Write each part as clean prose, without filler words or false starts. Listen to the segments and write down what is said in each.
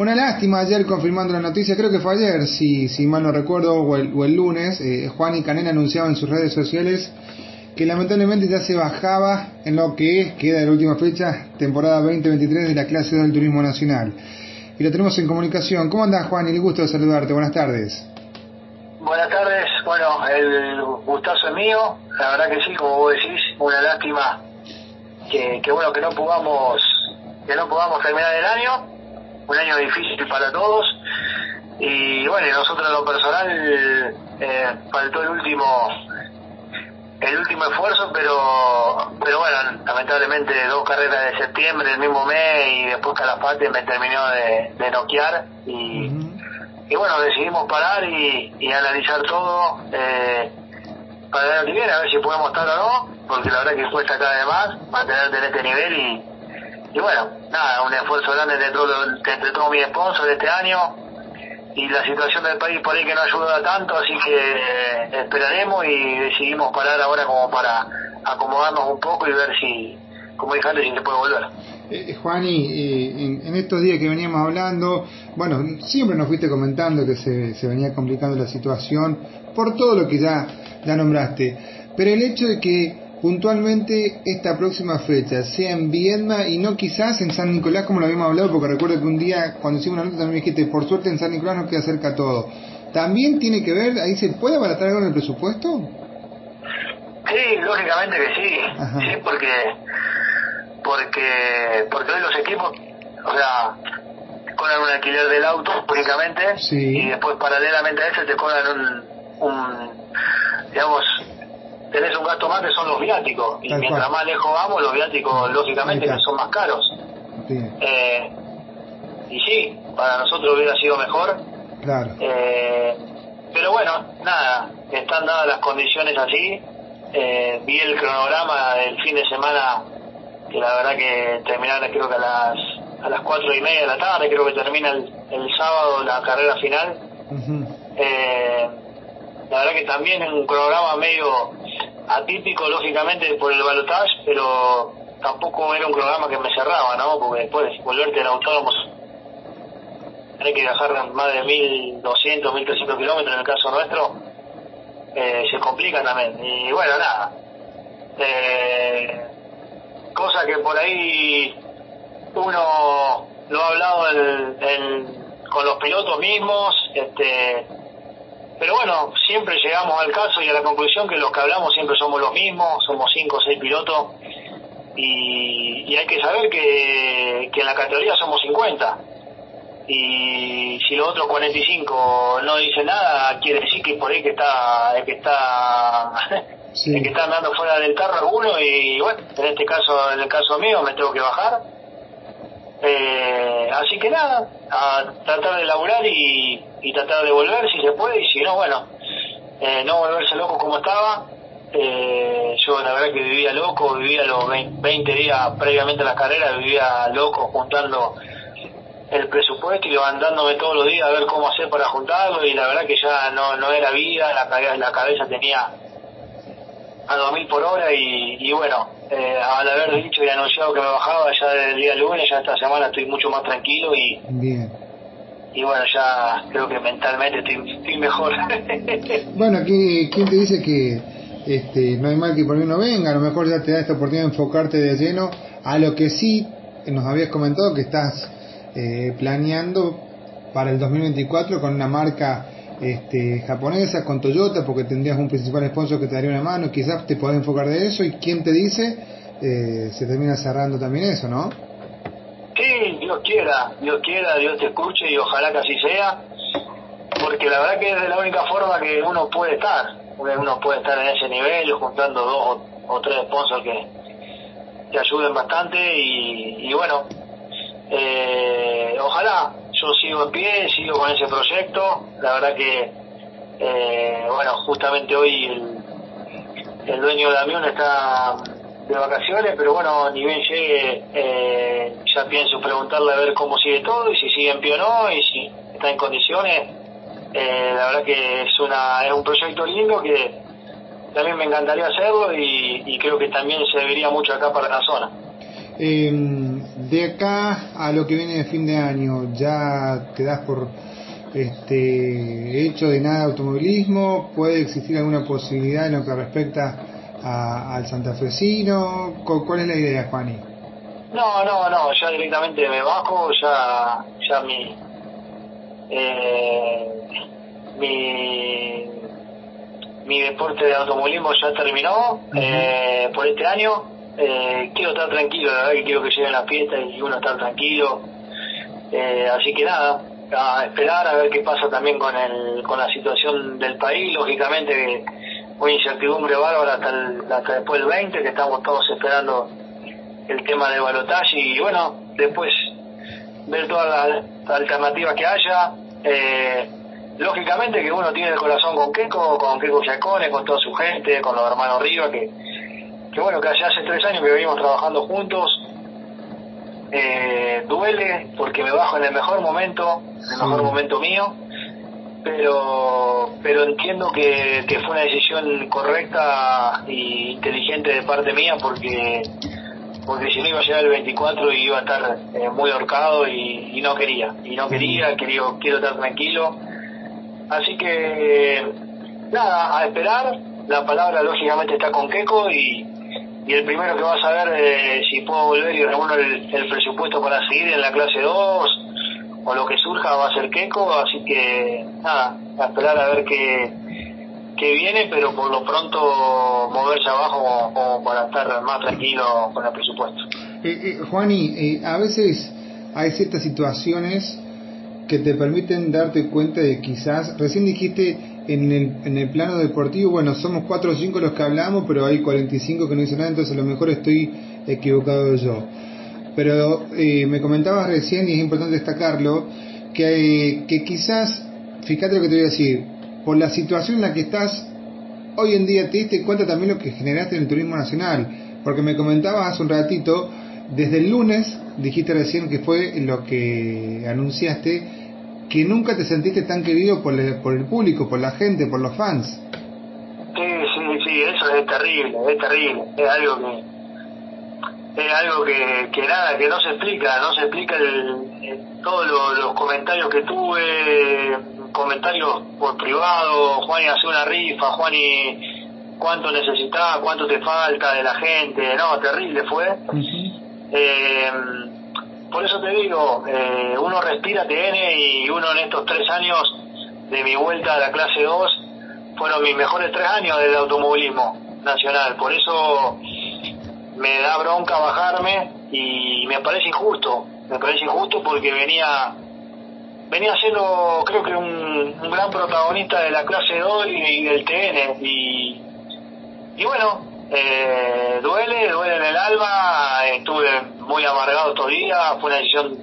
Una lástima ayer confirmando la noticia, creo que fue ayer, si mal no recuerdo, o el lunes, Juan y Canela anunciaba en sus redes sociales que lamentablemente ya se bajaba en lo que queda de la última fecha, temporada 2023 de la clase 2 del Turismo Nacional. Y lo tenemos en comunicación. ¿Cómo andás, Juan? Y el gusto de saludarte. Buenas tardes. Buenas tardes. Bueno, el gustazo es mío. La verdad que sí, como vos decís, una lástima que bueno, que no podamos terminar el año. Un año difícil para todos. Y bueno, nosotros en lo personal faltó el último esfuerzo, pero bueno, lamentablemente 2 carreras de septiembre el mismo mes y después Calafate me terminó de noquear y bueno, decidimos parar y analizar todo para el año que viene, a ver si podemos estar o no, porque la verdad que cuesta cada vez más mantenerte en este nivel y bueno, nada, un esfuerzo grande entre todos mis sponsors de este año y la situación del país por ahí que no ayuda tanto, así que esperaremos y decidimos parar ahora como para acomodarnos un poco y ver si, como dije antes, si se puede volver. Juani, en estos días que veníamos hablando, bueno, siempre nos fuiste comentando que se venía complicando la situación por todo lo que ya nombraste, pero el hecho de que puntualmente esta próxima fecha sea en Viedma y no quizás en San Nicolás como lo habíamos hablado, porque recuerdo que un día cuando hicimos una nota también me dijiste, por suerte en San Nicolás nos queda cerca todo. ¿También tiene que ver, ahí se puede abaratar algo en el presupuesto? Sí, lógicamente que sí. Ajá. Sí, porque hoy los equipos, o sea, te cobran un alquiler del auto únicamente, sí, y después paralelamente a eso te cobran digamos, tenés un gasto más que son los viáticos, y mientras más lejos vamos, los viáticos lógicamente que son más caros. Sí. Y sí, para nosotros hubiera sido mejor. Claro. Pero bueno, nada, están dadas las condiciones así. Vi el cronograma del fin de semana, que la verdad que terminaba creo que a las 4:30 de la tarde, creo que termina el sábado la carrera final. La verdad que también es un cronograma medio atípico, lógicamente, por el balotaje, pero tampoco era un cronograma que me cerraba, ¿no? Porque después de volverte en autónomos hay que viajar más de 1.200, 1.300 kilómetros en el caso nuestro, se complica también. Y bueno, nada, cosa que por ahí uno lo ha hablado con los pilotos mismos, pero bueno, siempre llegamos al caso y a la conclusión que los que hablamos siempre somos los mismos, somos 5 o 6 pilotos y hay que saber que en la categoría somos 50 y si los otros 45 no dicen nada, quiere decir que por ahí el que está andando fuera del carro alguno y bueno, en el caso mío me tengo que bajar. Así que nada, a tratar de laburar y tratar de volver si se puede, y si no, bueno, no volverse loco como estaba. Yo la verdad que vivía loco, vivía los 20 días previamente a la carrera, vivía loco juntando el presupuesto y levantándome todos los días a ver cómo hacer para juntarlo, y la verdad que ya no era vida, la cabeza tenía a 2.000 por hora y bueno, al haber dicho y anunciado que me bajaba ya desde el día lunes, ya esta semana estoy mucho más tranquilo y bien. Y bueno, ya creo que mentalmente estoy mejor. Bueno, aquí, ¿quién te dice que no hay mal que por ahí no venga? A lo mejor ya te da esta oportunidad de enfocarte de lleno a lo que sí nos habías comentado que estás planeando para el 2024 con una marca japonesa, con Toyota, porque tendrías un principal sponsor que te daría una mano, quizás te podés enfocar de eso, y quién te dice se termina cerrando también eso, ¿no? Sí, Dios quiera, Dios te escuche y ojalá que así sea, porque la verdad que es la única forma que uno puede estar en ese nivel, juntando 2 o 3 sponsors que ayuden bastante y bueno, ojalá. Yo sigo en pie, sigo con ese proyecto. La verdad que, bueno, justamente hoy el dueño de Damión está de vacaciones, pero bueno, ni bien llegue, ya pienso preguntarle a ver cómo sigue todo y si sigue en pie o no, y si está en condiciones. La verdad que es un proyecto lindo que también me encantaría hacerlo y creo que también serviría mucho acá para la zona. de acá a lo que viene de fin de año, ¿ya te das por hecho de nada automovilismo? ¿Puede existir alguna posibilidad en lo que respecta al santafesino? ¿Cuál es la idea, Juani? No, ya directamente me bajo, ya mi deporte de automovilismo ya terminó por este año. Quiero estar tranquilo, la verdad que quiero que lleguen las fiestas y uno estar tranquilo, así que nada, a esperar a ver qué pasa también con la situación del país. Lógicamente una incertidumbre bárbara hasta después del 20, que estamos todos esperando el tema del balotaje, y bueno, después ver todas las alternativas que haya. Lógicamente que uno tiene el corazón con Keiko Giacone, con toda su gente, con los hermanos Riva, que bueno, que hace 3 años que venimos trabajando juntos. Duele porque me bajo en el mejor momento, mejor momento mío, pero entiendo que fue una decisión correcta e inteligente de parte mía, porque si no iba a llegar el 24 y iba a estar muy ahorcado, y no quería, quiero estar tranquilo. Así que nada, a esperar. La palabra lógicamente está con Keiko, y el primero que va a saber si puedo volver y reúno el presupuesto para seguir en la clase 2 o lo que surja va a ser Keiko. Así que nada, a esperar a ver qué viene, pero por lo pronto moverse abajo como para estar más tranquilo con el presupuesto. Juani, a veces hay ciertas situaciones que te permiten darte cuenta de, quizás, recién dijiste en el plano deportivo, bueno, somos 4 o 5 los que hablamos, pero hay 45 que no dicen nada, entonces a lo mejor estoy equivocado yo. Pero me comentabas recién, y es importante destacarlo, que quizás, fíjate lo que te voy a decir, por la situación en la que estás hoy en día, te diste cuenta también lo que generaste en el turismo nacional, porque me comentabas hace un ratito, desde el lunes, dijiste recién que fue lo que anunciaste, que nunca te sentiste tan querido por el público, por la gente, por los fans. Sí, eso es terrible, es algo que nada, que no se explica todos los comentarios que tuve, comentarios por privado. Juani, hace una rifa, Juani, cuánto necesitás, cuánto te falta de la gente. No, terrible fue. Por eso te digo, uno respira TN, y uno en estos 3 años de mi vuelta a la clase 2 fueron mis mejores 3 años del automovilismo nacional. Por eso me da bronca bajarme, y me parece injusto porque venía siendo, creo que un gran protagonista de la clase 2 y del TN, y bueno, duele en el alma. Estuve muy amargado estos días, fue una decisión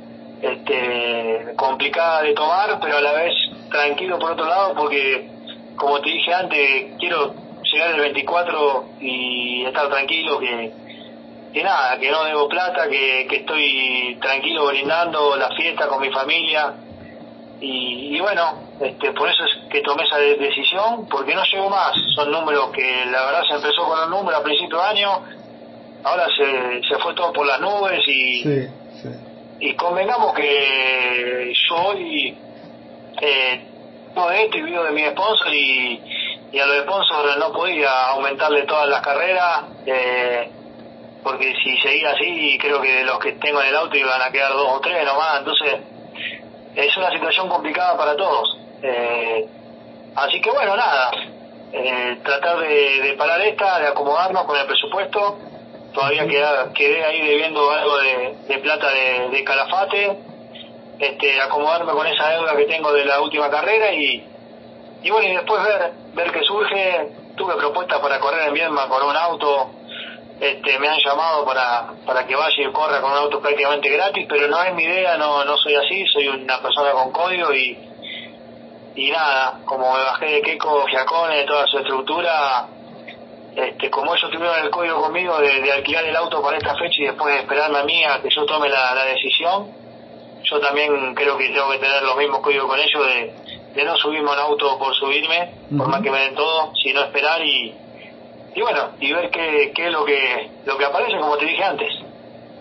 complicada de tomar, pero a la vez tranquilo por otro lado, porque como te dije antes, quiero llegar el 24 y estar tranquilo, que nada, que no debo plata, que estoy tranquilo brindando la fiesta con mi familia, y bueno, por eso es que tomé esa decisión, porque no llego más. Son números que la verdad se empezó con un número a principio de año, ahora se fue todo por las nubes, y convengamos que yo hoy todo esto y vivo de mi sponsor, y a los sponsors no podía aumentarle todas las carreras, porque si seguía así creo que los que tengo en el auto iban a quedar 2 o 3 nomás. Entonces es una situación complicada para todos, así que bueno, nada, tratar de parar de acomodarnos con el presupuesto. Todavía quedé ahí debiendo algo de plata de Calafate, acomodarme con esa deuda que tengo de la última carrera, y bueno, y después ver qué surge. Tuve propuestas para correr en Viedma con un auto, me han llamado para que vaya y corra con un auto prácticamente gratis, pero no es mi idea, no soy así, soy una persona con código, y nada, como me bajé de Keiko Giacone, de toda su estructura, como ellos tuvieron el código conmigo de alquilar el auto para esta fecha y después de esperarme a mí a que yo tome la decisión, yo también creo que tengo que tener los mismos códigos con ellos, de no subirme a un auto por subirme, por más que me den todo, sino esperar y bueno, y ver qué es lo que aparece, como te dije antes.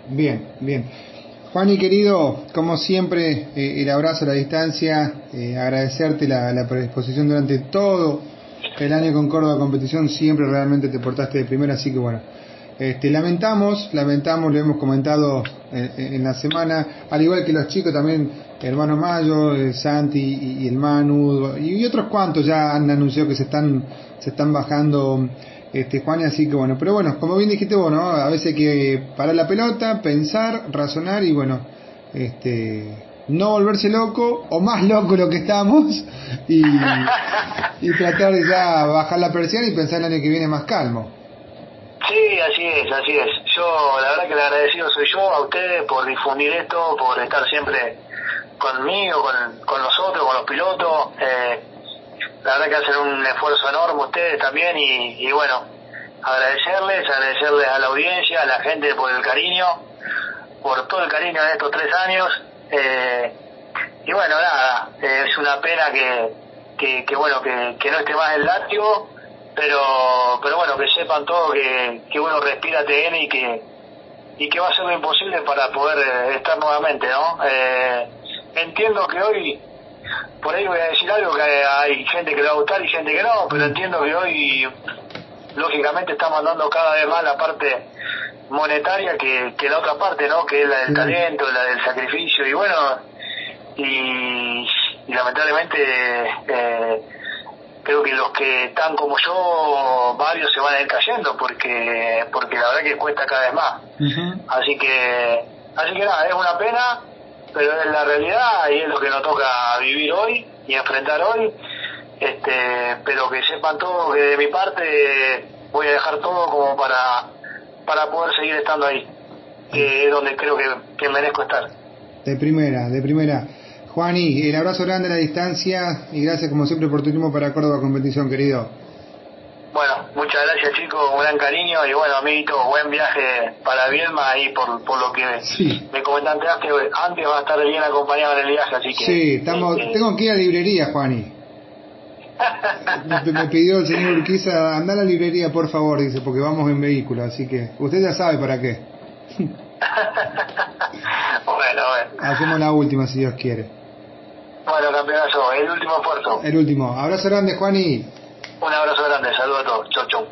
Bien, bien. Juani, querido, como siempre, el abrazo a la distancia, agradecerte la predisposición durante todo el año con Córdoba Competición, siempre realmente te portaste de primera, así que bueno, lamentamos, lo hemos comentado en la semana, al igual que los chicos también, hermano Mayo, Santi y el Manu, y otros cuantos ya han anunciado que se están bajando, Juan, así que bueno, pero bueno, como bien dijiste vos, ¿no? A veces hay que parar la pelota, pensar, razonar y bueno, no volverse loco o más loco lo que estamos y tratar de ya bajar la persiana y pensar el año que viene más calmo. Sí, así es. Yo, la verdad que el agradecido soy yo a ustedes por difundir esto, por estar siempre conmigo, con nosotros, con los pilotos. La verdad que hacen un esfuerzo enorme ustedes también y bueno, agradecerles a la audiencia, a la gente por el cariño, por todo el cariño de estos 3 años. Y bueno, nada, es una pena que bueno, que no esté más el látigo, pero bueno, que sepan todos que uno respira TN y que va a ser lo imposible para poder estar nuevamente, ¿no? Entiendo que hoy, por ahí voy a decir algo que hay gente que le va a gustar y gente que no, pero entiendo que hoy lógicamente estamos andando cada vez más la parte monetaria que la otra parte, ¿no? Que es la del talento, la del sacrificio y bueno, y lamentablemente creo que los que están como yo, varios se van a ir cayendo porque la verdad que cuesta cada vez más. Así que nada, es una pena, pero es la realidad y es lo que nos toca vivir hoy y enfrentar hoy. Pero que sepan todos que de mi parte voy a dejar todo como para poder seguir estando ahí, que es donde creo que merezco estar. De primera. Juani, el abrazo grande a la distancia y gracias como siempre por tu tiempo para Córdoba Competición, querido. Bueno, muchas gracias chicos, un gran cariño y bueno, amiguito, buen viaje para Viedma ahí por lo que me comentaste antes va a estar bien acompañado en el viaje, así que... Sí, tengo que ir a la librería, Juani. Me pidió el señor Urquiza, anda a la librería por favor, dice, porque vamos en vehículo, así que usted ya sabe para qué. Bueno. Hacemos la última si Dios quiere. Bueno, campeonazo, el último esfuerzo. El último. Abrazo grande, Juani. Un abrazo grande, saludos a todos. Chau, chau.